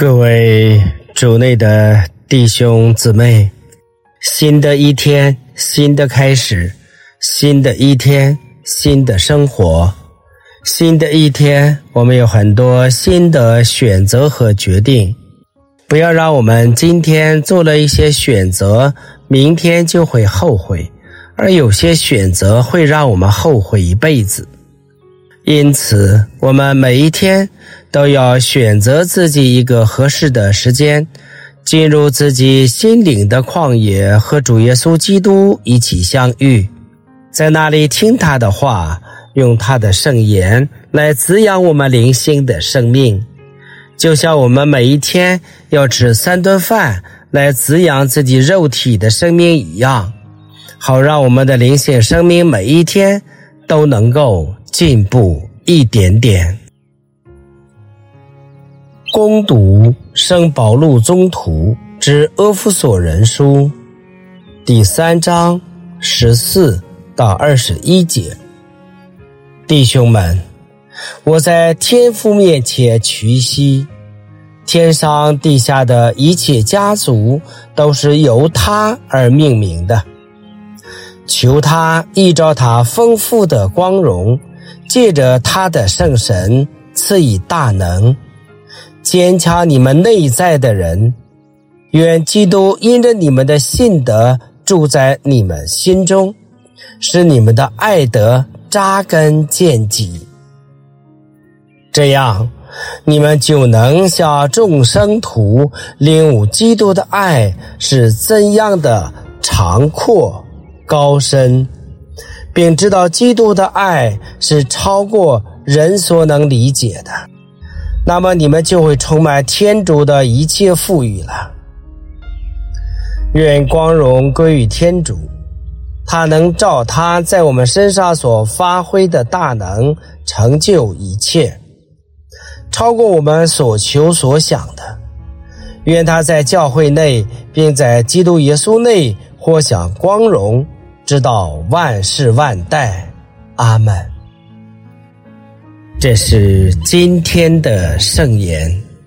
各位主内的弟兄姊妹，新的一天，新的开始，新的一天，新的生活，新的一天，我们有很多新的选择和决定。不要让我们今天做了一些选择，明天就会后悔，而有些选择会让我们后悔一辈子。因此，我们每一天都要选择自己一个合适的时间，进入自己心灵的旷野，和主耶稣基督一起相遇，在那里听他的话，用他的圣言来滋养我们灵性的生命，就像我们每一天要吃3顿饭来滋养自己肉体的生命一样，好让我们的灵性生命每一天都能够进步一点点。攻读圣保禄宗徒之阿弗所人书第3章14到21节。弟兄们，我在天父面前屈膝，天上地下的一切家族都是由他而命名的，求他依照他丰富的光荣，借着他的圣神赐以大能，坚强你们内在的人。愿基督因着你们的信德住在你们心中，使你们的爱德扎根建基，这样你们就能向众生徒领悟基督的爱是怎样的长阔高深，并知道基督的爱是超过人所能理解的，那么你们就会充满天主的一切富裕了。愿光荣归于天主，他能照他在我们身上所发挥的大能成就一切，超过我们所求所想的。愿他在教会内并在基督耶稣内获享光荣，直到万世万代。阿们。这是今天的圣言。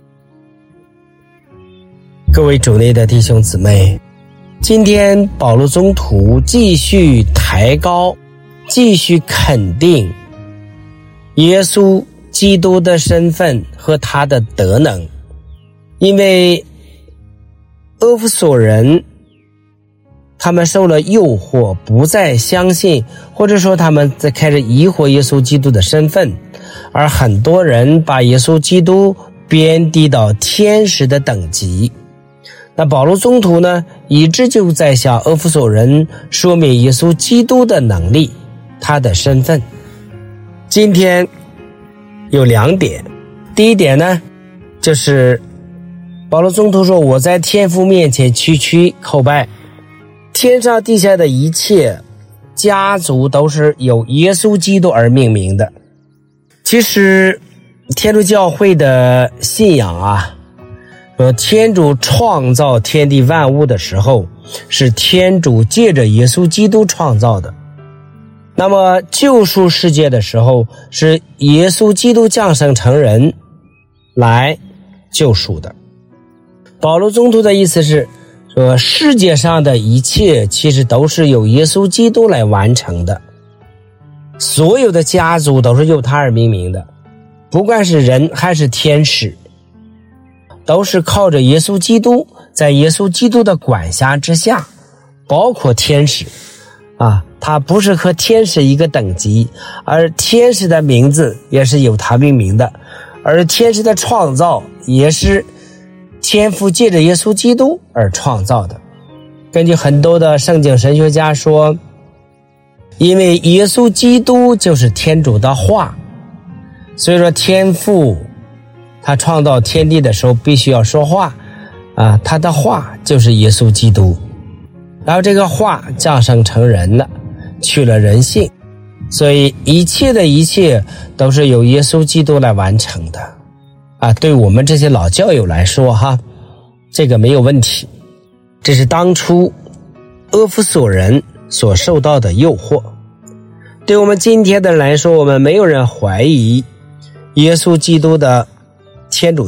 各位主内的弟兄姊妹，今天保禄宗徒继续抬高，继续肯定耶稣基督的身份和他的德能。因为阿弗所人他们受了诱惑，不再相信，或者说他们在开始疑惑耶稣基督的身份，而很多人把耶稣基督贬低到天使的等级。那保禄宗徒呢，一直就在向阿弗所人说明耶稣基督的能力，他的身份。今天有2点。第一点呢，就是保禄宗徒说，我在天父面前屈叩拜，天上地下的一切家族都是由耶稣基督而命名的。其实天主教会的信仰啊，说天主创造天地万物的时候，是天主借着耶稣基督创造的。那么救赎世界的时候，是耶稣基督降生成人来救赎的。保禄宗徒的意思是说，世界上的一切其实都是由耶稣基督来完成的，所有的家族都是由他而命名的，不管是人还是天使，都是靠着耶稣基督，在耶稣基督的管辖之下，包括天使啊，他不是和天使一个等级，而天使的名字也是由他命名的，而天使的创造也是天父借着耶稣基督而创造的。根据很多的圣经神学家说，因为耶稣基督就是天主的话，所以说天父他创造天地的时候必须要说话啊，他的话就是耶稣基督，然后这个话降生成人了，取了人性，所以一切的一切都是由耶稣基督来完成的啊。对我们这些老教友来说哈，这个没有问题。这是当初阿弗所人所受到的诱惑。对我们今天的人来说，我们没有人怀疑耶稣基督的天主性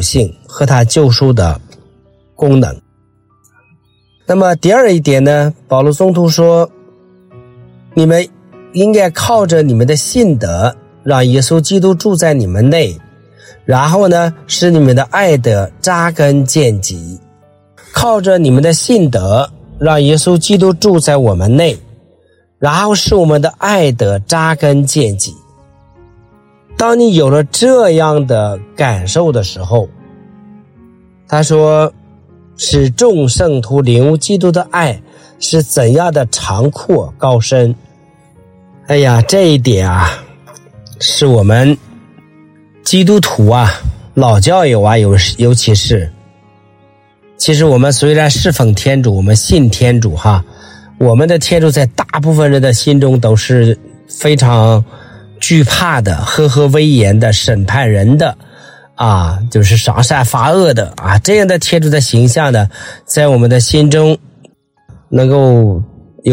和他救赎的功能。那么第二一点呢，保罗宗徒说，你们应该靠着你们的信德，让耶稣基督住在你们内，然后呢，使你们的爱德扎根建基。靠着你们的信德，让耶稣基督住在我们内，然后使我们的爱德扎根建基。当你有了这样的感受的时候，他说，使众圣徒领悟基督的爱是怎样的长阔高深。哎呀，这一点啊，是我们基督徒啊，老教友啊，尤其是，其实我们虽然侍奉天主，我们信天主哈，我们的天主在大部分人的心中都是非常惧怕的、赫赫威严的、审判人的啊，就是赏善罚恶的啊，这样的天主的形象呢，在我们的心中能够有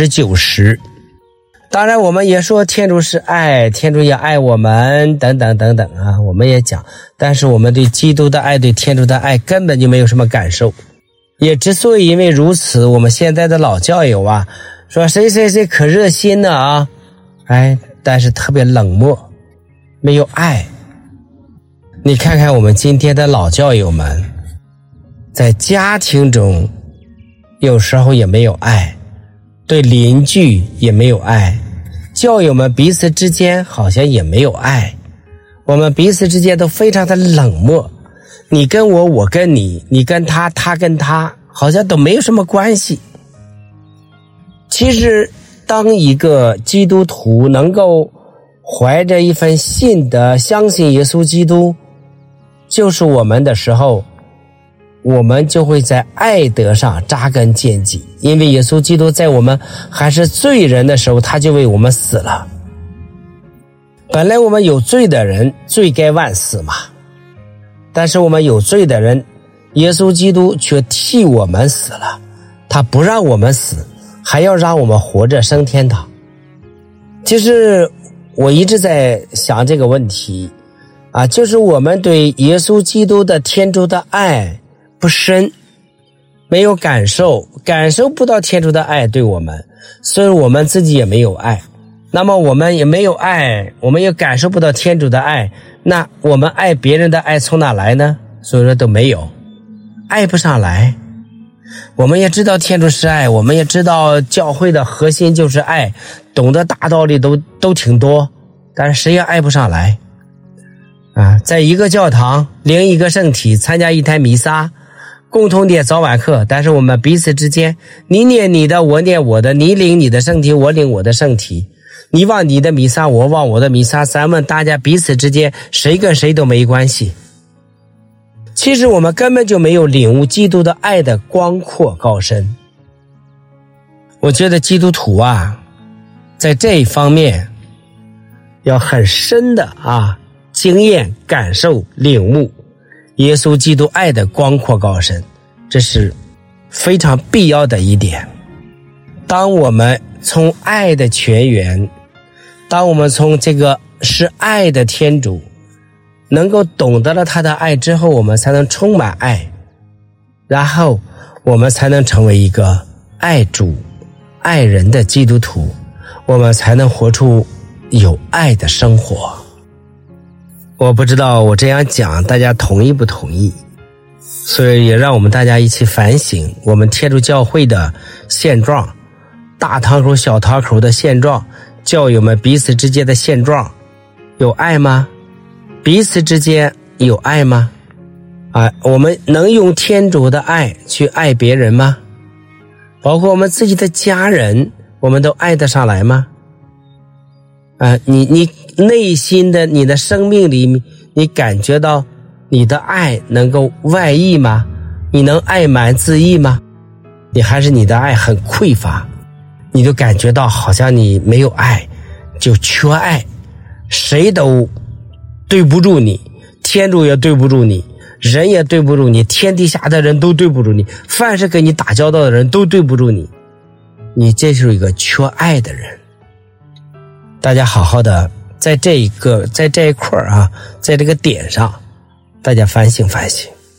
90%。当然我们也说天主是爱，天主也爱我们等等等等啊，我们也讲，但是我们对基督的爱，对天主的爱根本就没有什么感受。也之所以因为如此，我们现在的老教友啊，说谁谁谁可热心呢啊，但是特别冷漠，没有爱。你看看我们今天的老教友们，在家庭中有时候也没有爱，对邻居也没有爱，教友们彼此之间好像也没有爱，我们彼此之间都非常的冷漠，你跟我，我跟你，你跟他，他跟他，好像都没有什么关系。其实当一个基督徒能够怀着一份信德相信耶稣基督就是我们的时候，我们就会在爱德上扎根建基。因为耶稣基督在我们还是罪人的时候，他就为我们死了。本来我们有罪的人，罪该万死嘛，但是我们有罪的人，耶稣基督却替我们死了，他不让我们死，还要让我们活着升天堂。其实我一直在想这个问题啊，就是我们对耶稣基督的天主的爱不深，没有感受不到天主的爱对我们，所以我们自己也没有爱。那么我们也没有爱，我们也感受不到天主的爱，那我们爱别人的爱从哪来呢？所以说都没有，爱不上来。我们也知道天主是爱，我们也知道教会的核心就是爱，懂得大道理都挺多，但是谁也爱不上来啊！在一个教堂领一个圣体，参加一台弥撒，共同点早晚课，但是我们彼此之间，你念你的，我念我的，你领你的圣体，我领我的圣体，你往你的弥撒，我往我的弥撒，咱们大家彼此之间谁跟谁都没关系。其实我们根本就没有领悟基督的爱的光阔高深。我觉得基督徒啊，在这一方面要很深的经验感受领悟耶稣基督爱的光阔高深，这是非常必要的一点。当我们从爱的泉源，当我们从这个是爱的天主能够懂得了他的爱之后，我们才能充满爱，然后我们才能成为一个爱主爱人的基督徒，我们才能活出有爱的生活。我不知道我这样讲大家同意不同意，所以也让我们大家一起反省我们天主教会的现状，大堂口小堂口的现状，教友们彼此之间的现状，有爱吗？彼此之间有爱吗？我们能用天主的爱去爱别人吗？包括我们自己的家人，我们都爱得上来吗？你内心的你的生命里，你感觉到你的爱能够外溢吗？你能爱满自溢吗？你还是你的爱很匮乏，你就感觉到好像你没有爱，就缺爱，谁都对不住你，天主也对不住你，人也对不住你，天底下的人都对不住你，凡是跟你打交道的人都对不住你，你这是一个缺爱的人。大家好好的在这一块在这个点上，大家反省反省。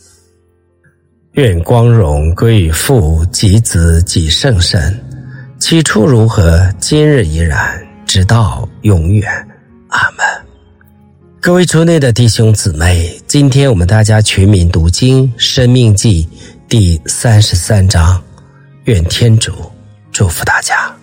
愿光荣归于父及子及圣神，起初如何，今日依然，直到永远。阿们。各位主内的弟兄姊妹，今天我们大家全民读经《申命记》第33章，愿天主祝福大家。